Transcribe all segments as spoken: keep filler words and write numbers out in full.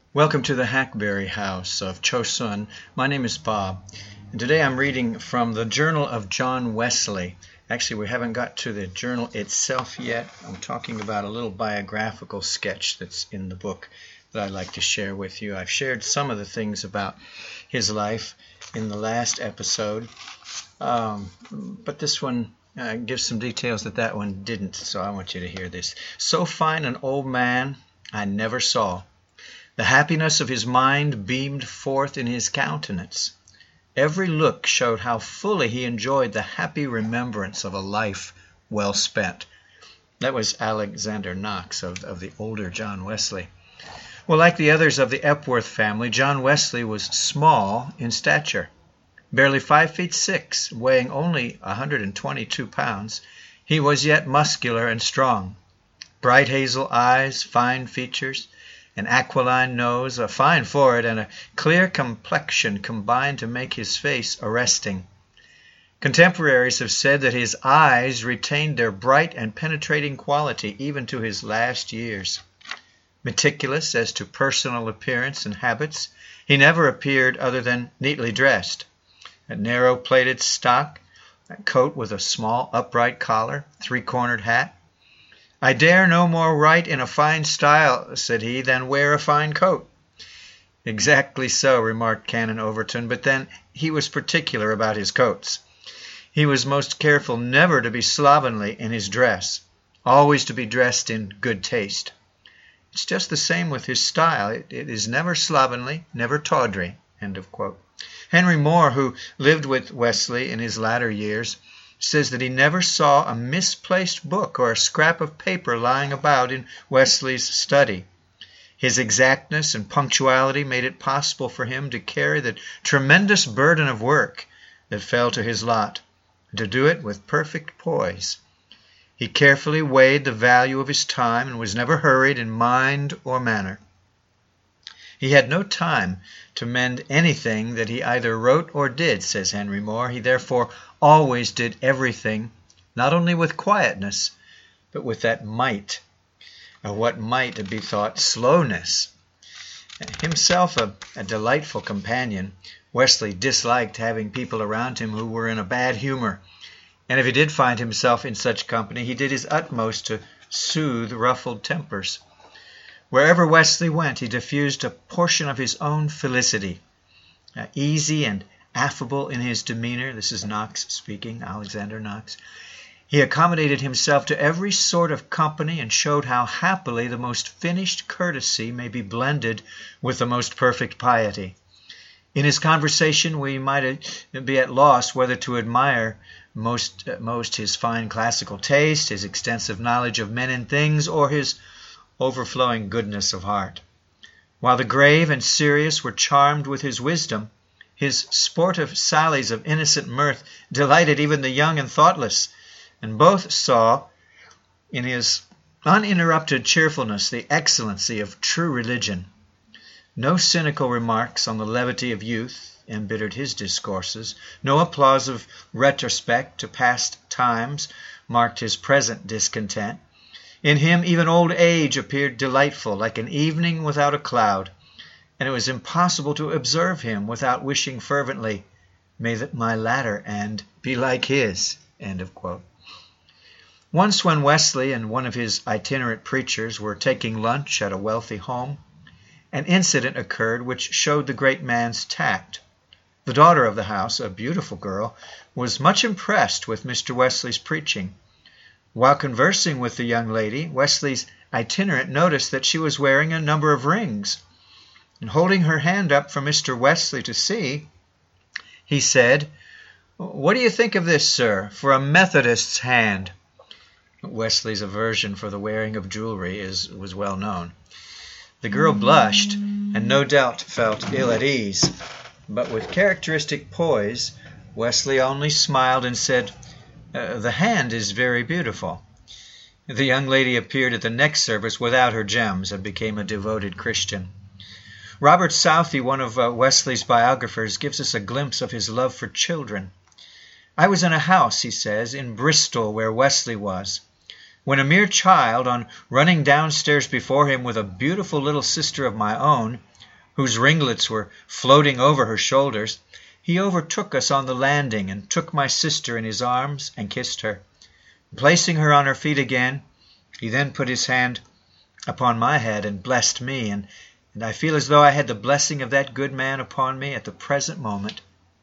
Welcome to the Hackberry House of Chosun. My name is Bob, and today I'm reading from the Journal of John Wesley. Actually, we haven't got to the journal itself yet. I'm talking about a little biographical sketch that's in the book that I'd like to share with you. I've shared some of the things about his life in the last episode, um, but this one uh, gives some details that that one didn't, so I want you to hear this. So fine an old man I never saw. The happiness of his mind beamed forth in his countenance. Every look showed how fully he enjoyed the happy remembrance of a life well spent. That was Alexander Knox of, of the older John Wesley. Well, like the others of the Epworth family, John Wesley was small in stature. Barely five feet six, weighing only one hundred twenty-two pounds, he was yet muscular and strong. Bright hazel eyes, fine features, an aquiline nose, a fine forehead, and a clear complexion combined to make his face arresting. Contemporaries have said that his eyes retained their bright and penetrating quality even to his last years. Meticulous as to personal appearance and habits, he never appeared other than neatly dressed. A narrow-plaited stock, a coat with a small upright collar, three-cornered hat. I dare no more write in a fine style, said he, than wear a fine coat. Exactly so, remarked Canon Overton, but then he was particular about his coats. He was most careful never to be slovenly in his dress, always to be dressed in good taste. It's just the same with his style. It, it is never slovenly, never tawdry. End of quote. Henry Moore, who lived with Wesley in his latter years, says that he never saw a misplaced book or a scrap of paper lying about in Wesley's study. His exactness and punctuality made it possible for him to carry the tremendous burden of work that fell to his lot, and to do it with perfect poise. He carefully weighed the value of his time and was never hurried in mind or manner. He had no time to mend anything that he either wrote or did, says Henry Moore. He therefore always did everything, not only with quietness, but with that might, or what might be thought slowness. Himself a, a delightful companion, Wesley disliked having people around him who were in a bad humor, and if he did find himself in such company, he did his utmost to soothe ruffled tempers. Wherever Wesley went, he diffused a portion of his own felicity. Uh, easy and affable in his demeanor, this is Knox speaking, Alexander Knox, he accommodated himself to every sort of company and showed how happily the most finished courtesy may be blended with the most perfect piety. In his conversation we might be at loss whether to admire most, uh, most his fine classical taste, his extensive knowledge of men and things, or his overflowing goodness of heart. While the grave and serious were charmed with his wisdom, his sportive sallies of innocent mirth delighted even the young and thoughtless, and both saw in his uninterrupted cheerfulness the excellency of true religion. No cynical remarks on the levity of youth embittered his discourses. No applause of retrospect to past times marked his present discontent. In him even old age appeared delightful, like an evening without a cloud, and it was impossible to observe him without wishing fervently, may that my latter end be like his. End of quote. Once when Wesley and one of his itinerant preachers were taking lunch at a wealthy home, an incident occurred which showed the great man's tact. The daughter of the house, a beautiful girl, was much impressed with Mister Wesley's preaching. While conversing with the young lady, Wesley's itinerant noticed that she was wearing a number of rings. And holding her hand up for Mister Wesley to see, he said, "What do you think of this, sir, for a Methodist's hand?" Wesley's aversion for the wearing of jewelry is, was well known. The girl blushed and no doubt felt ill at ease, but with characteristic poise, Wesley only smiled and said, Uh, the hand is very beautiful. The young lady appeared at the next service without her gems and became a devoted Christian. Robert Southey, one of uh, Wesley's biographers, gives us a glimpse of his love for children. I was in a house, he says, in Bristol where Wesley was, when a mere child, on running downstairs before him with a beautiful little sister of my own, whose ringlets were floating over her shoulders, he overtook us on the landing and took my sister in his arms and kissed her. Placing her on her feet again, he then put his hand upon my head and blessed me, and, and I feel as though I had the blessing of that good man upon me at the present moment.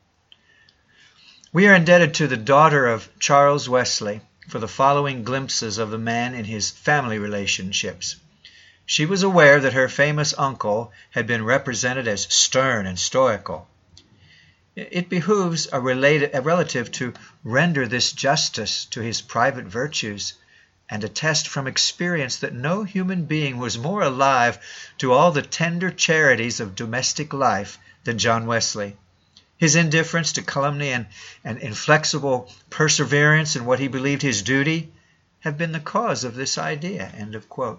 We are indebted to the daughter of Charles Wesley for the following glimpses of the man in his family relationships. She was aware that her famous uncle had been represented as stern and stoical. It behooves a, related, a relative to render this justice to his private virtues and attest from experience that no human being was more alive to all the tender charities of domestic life than John Wesley. His indifference to calumny and, and inflexible perseverance in what he believed his duty have been the cause of this idea. End of quote.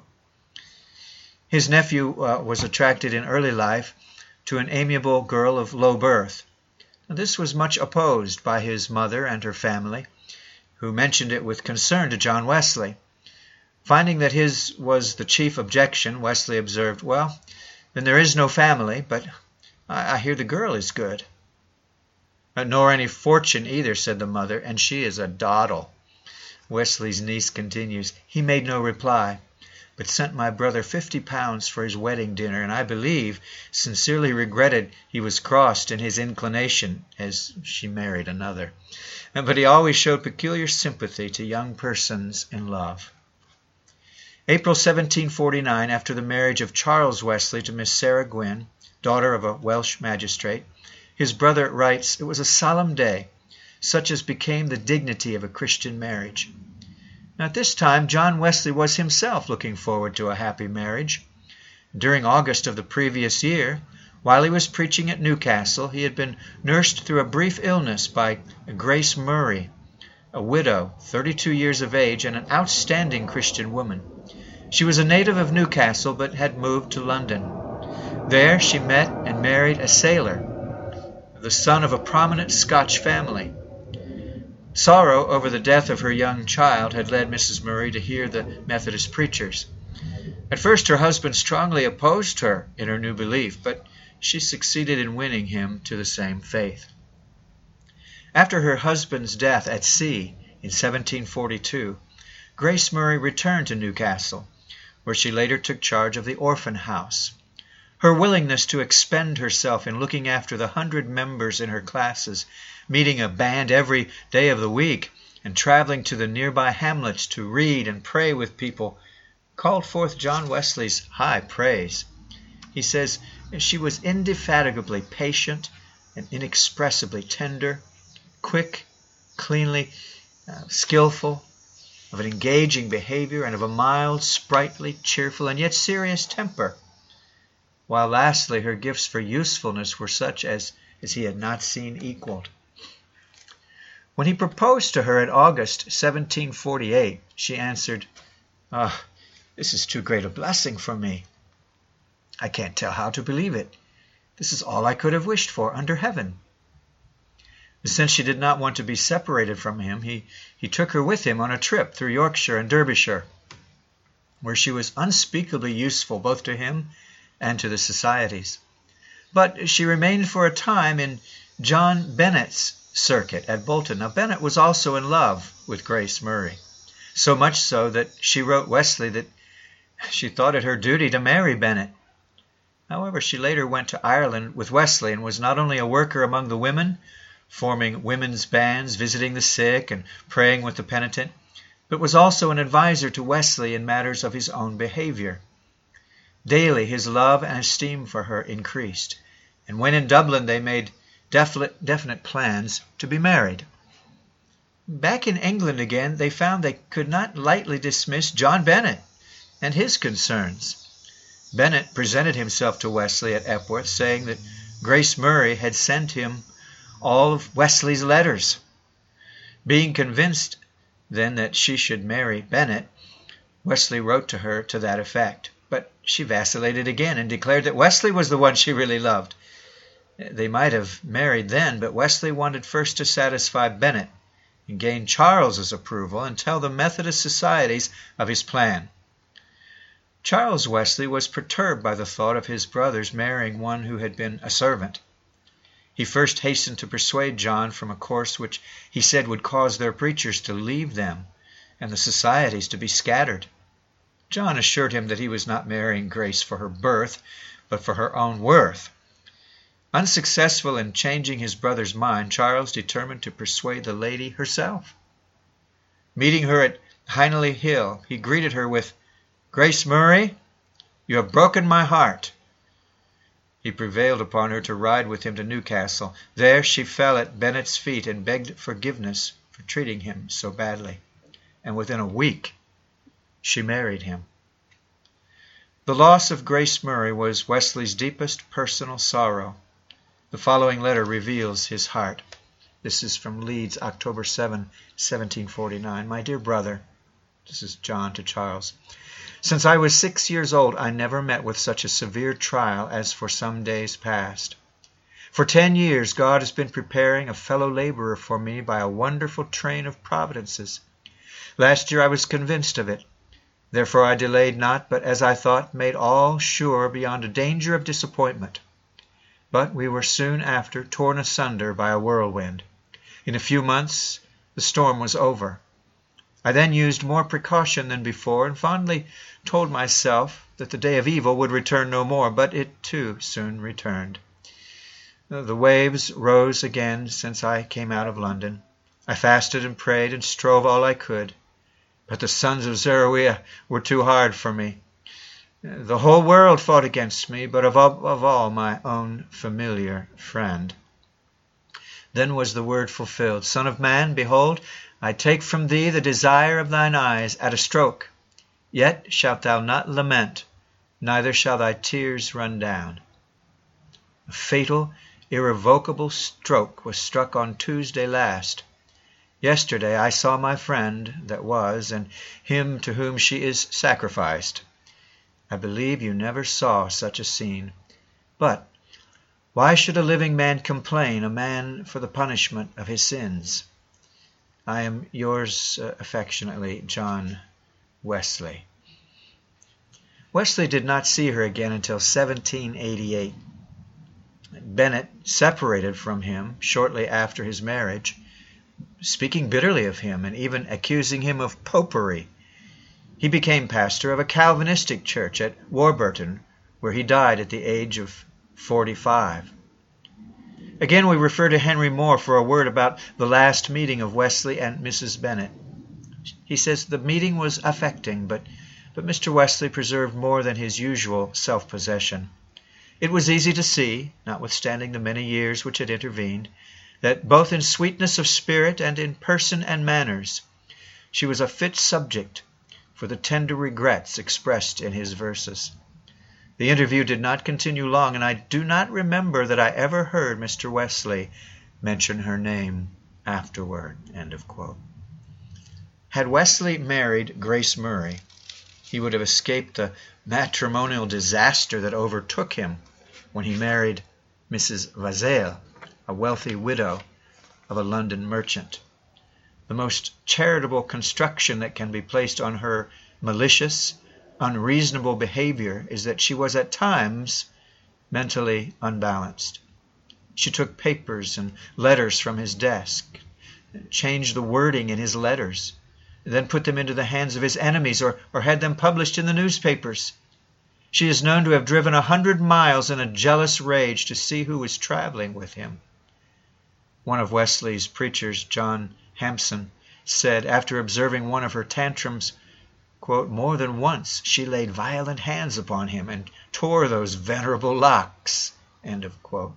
His nephew uh, was attracted in early life to an amiable girl of low birth. This was much opposed by his mother and her family, who mentioned it with concern to John Wesley. Finding that his was the chief objection, Wesley observed, "Well, then there is no family, but I, I hear the girl is good." "Nor any fortune either," said the mother, "and she is a dawdle." Wesley's niece continues, "He made no reply, but sent my brother fifty pounds for his wedding dinner, and I believe sincerely regretted he was crossed in his inclination, as she married another. But he always showed peculiar sympathy to young persons in love." April seventeen forty-nine, after the marriage of Charles Wesley to Miss Sarah Gwynn, daughter of a Welsh magistrate, his brother writes, "It was a solemn day, such as became the dignity of a Christian marriage." Now, at this time, John Wesley was himself looking forward to a happy marriage. During August of the previous year, while he was preaching at Newcastle, he had been nursed through a brief illness by Grace Murray, a widow, thirty-two years of age, and an outstanding Christian woman. She was a native of Newcastle, but had moved to London. There she met and married a sailor, the son of a prominent Scotch family. Sorrow over the death of her young child had led Missus Murray to hear the Methodist preachers. At first her husband strongly opposed her in her new belief, but she succeeded in winning him to the same faith. After her husband's death at sea in seventeen forty-two, Grace Murray returned to Newcastle, where she later took charge of the orphan house. Her willingness to expend herself in looking after the hundred members in her classes, meeting a band every day of the week, and traveling to the nearby hamlets to read and pray with people, called forth John Wesley's high praise. He says, "She was indefatigably patient and inexpressibly tender, quick, cleanly, uh, skillful, of an engaging behavior, and of a mild, sprightly, cheerful, and yet serious temper. While lastly, her gifts for usefulness were such as, as he had not seen equaled." When he proposed to her in August seventeen forty-eight, she answered, "Ah, this is too great a blessing for me. I can't tell how to believe it. This is all I could have wished for under heaven." Since she did not want to be separated from him, he, he took her with him on a trip through Yorkshire and Derbyshire, where she was unspeakably useful both to him and to the societies. But she remained for a time in John Bennet's circuit at Bolton. Now, Bennet was also in love with Grace Murray, so much so that she wrote Wesley that she thought it her duty to marry Bennet. However, she later went to Ireland with Wesley and was not only a worker among the women, forming women's bands, visiting the sick, and praying with the penitent, but was also an advisor to Wesley in matters of his own behavior. Daily his love and esteem for her increased, and when in Dublin they made definite, definite plans to be married. Back in England again, they found they could not lightly dismiss John Bennet and his concerns. Bennet presented himself to Wesley at Epworth, saying that Grace Murray had sent him all of Wesley's letters. Being convinced then that she should marry Bennet, Wesley wrote to her to that effect. But she vacillated again and declared that Wesley was the one she really loved. They might have married then, but Wesley wanted first to satisfy Bennet and gain Charles's approval and tell the Methodist societies of his plan. Charles Wesley was perturbed by the thought of his brothers marrying one who had been a servant. He first hastened to persuade John from a course which he said would cause their preachers to leave them and the societies to be scattered. John assured him that he was not marrying Grace for her birth, but for her own worth. Unsuccessful in changing his brother's mind, Charles determined to persuade the lady herself. Meeting her at Hindley Hill, he greeted her with, "Grace Murray, you have broken my heart." He prevailed upon her to ride with him to Newcastle. There she fell at Bennet's feet and begged forgiveness for treating him so badly. And within a week, she married him. The loss of Grace Murray was Wesley's deepest personal sorrow. The following letter reveals his heart. This is from Leeds, October seventh, seventeen forty-nine. "My dear brother," this is John to Charles, "since I was six years old, I never met with such a severe trial as for some days past. For ten years God has been preparing a fellow laborer for me by a wonderful train of providences. Last year I was convinced of it. Therefore I delayed not, but as I thought, made all sure beyond a danger of disappointment. But we were soon after torn asunder by a whirlwind. In a few months the storm was over. I then used more precaution than before, and fondly told myself that the day of evil would return no more, but it too soon returned. The waves rose again since I came out of London. I fasted and prayed and strove all I could, but the sons of Zeruiah were too hard for me. The whole world fought against me, but above all my own familiar friend. Then was the word fulfilled. Son of man, behold, I take from thee the desire of thine eyes at a stroke. Yet shalt thou not lament, neither shall thy tears run down." A fatal, irrevocable stroke was struck on Tuesday last. Yesterday I saw my friend that was, and him to whom she is sacrificed. I believe you never saw such a scene. But why should a living man complain, a man for the punishment of his sins? I am yours uh, affectionately, John Wesley. Wesley did not see her again until seventeen eighty-eight. Bennet separated from him shortly after his marriage, speaking bitterly of him and even accusing him of popery. He became pastor of a Calvinistic church at Warburton, where he died at the age of forty-five. Again, we refer to Henry Moore for a word about the last meeting of Wesley and Missus Bennet. He says the meeting was affecting, but, but Mister Wesley preserved more than his usual self-possession. It was easy to see, notwithstanding the many years which had intervened, that both in sweetness of spirit and in person and manners, she was a fit subject for the tender regrets expressed in his verses. The interview did not continue long, and I do not remember that I ever heard Mister Wesley mention her name afterward. End of quote. Had Wesley married Grace Murray, he would have escaped the matrimonial disaster that overtook him when he married Missus Vazeille, a wealthy widow of a London merchant. The most charitable construction that can be placed on her malicious, unreasonable behavior is that she was at times mentally unbalanced. She took papers and letters from his desk, changed the wording in his letters, then put them into the hands of his enemies or, or had them published in the newspapers. She is known to have driven a hundred miles in a jealous rage to see who was traveling with him. One of Wesley's preachers, John Hampson, said, after observing one of her tantrums, quote, "More than once she laid violent hands upon him and tore those venerable locks." End of quote.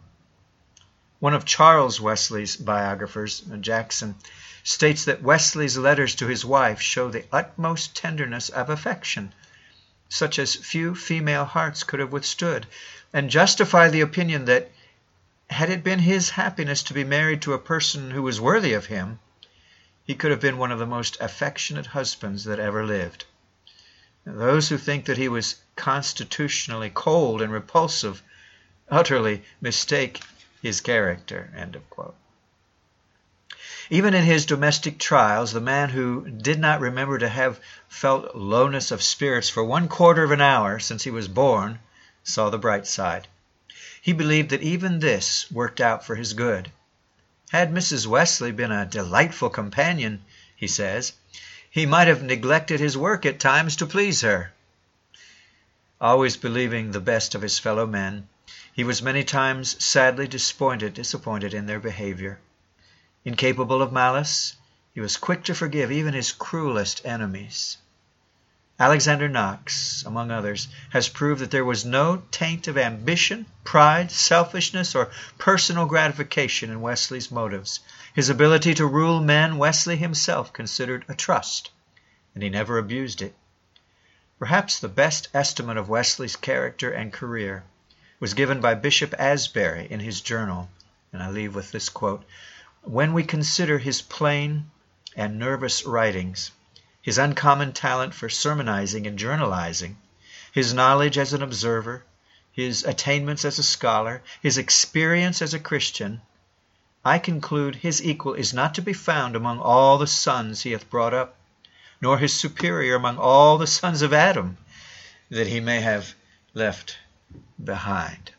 One of Charles Wesley's biographers, Jackson, states that Wesley's letters to his wife show the utmost tenderness of affection, such as few female hearts could have withstood, and justify the opinion that, had it been his happiness to be married to a person who was worthy of him, he could have been one of the most affectionate husbands that ever lived. Those who think that he was constitutionally cold and repulsive utterly mistake his character. End of quote. Even in his domestic trials, the man who did not remember to have felt lowness of spirits for one quarter of an hour since he was born saw the bright side. He believed that even this worked out for his good. Had Missus Wesley been a delightful companion, he says, he might have neglected his work at times to please her. Always believing the best of his fellow men, he was many times sadly disappointed, disappointed in their behavior. Incapable of malice, he was quick to forgive even his cruelest enemies. Alexander Knox, among others, has proved that there was no taint of ambition, pride, selfishness, or personal gratification in Wesley's motives. His ability to rule men Wesley himself considered a trust, and he never abused it. Perhaps the best estimate of Wesley's character and career was given by Bishop Asbury in his journal, and I leave with this quote: "When we consider his plain and nervous writings, his uncommon talent for sermonizing and journalizing, his knowledge as an observer, his attainments as a scholar, his experience as a Christian, I conclude his equal is not to be found among all the sons he hath brought up, nor his superior among all the sons of Adam that he may have left behind."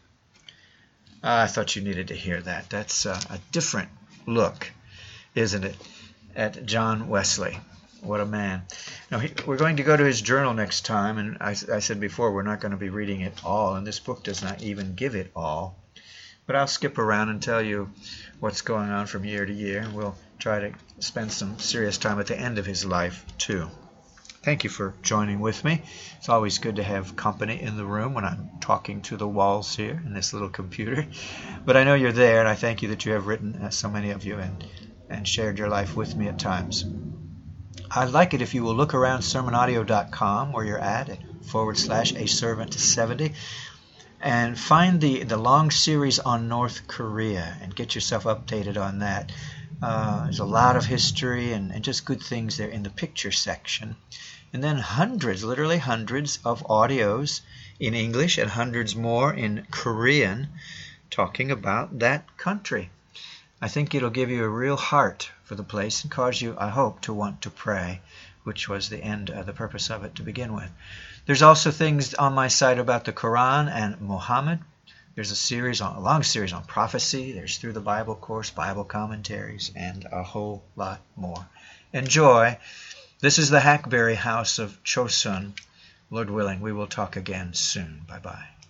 I thought you needed to hear that. That's uh, a different look, isn't it, at John Wesley. What a man. Now, he, we're going to go to his journal next time, and I, I said before, we're not going to be reading it all, and this book does not even give it all. But I'll skip around and tell you what's going on from year to year, and we'll try to spend some serious time at the end of his life, too. Thank you for joining with me. It's always good to have company in the room when I'm talking to the walls here in this little computer. But I know you're there, and I thank you that you have written, uh, so many of you, and, and shared your life with me at times. I'd like it if you will look around sermon audio dot com, where you're at, at forward slash a servant to seventy, and find the, the long series on North Korea and get yourself updated on that. Uh, there's a lot of history and, and just good things there in the picture section. And then hundreds, literally hundreds of audios in English and hundreds more in Korean talking about that country. I think it'll give you a real heart for the place and cause you, I hope, to want to pray, which was the end, uh, the purpose of it to begin with. There's also things on my site about the Quran and Muhammad. There's a series, on, a long series on prophecy. There's Through the Bible course, Bible commentaries, and a whole lot more. Enjoy. This is the Hackberry House of Chosun. Lord willing, we will talk again soon. Bye-bye.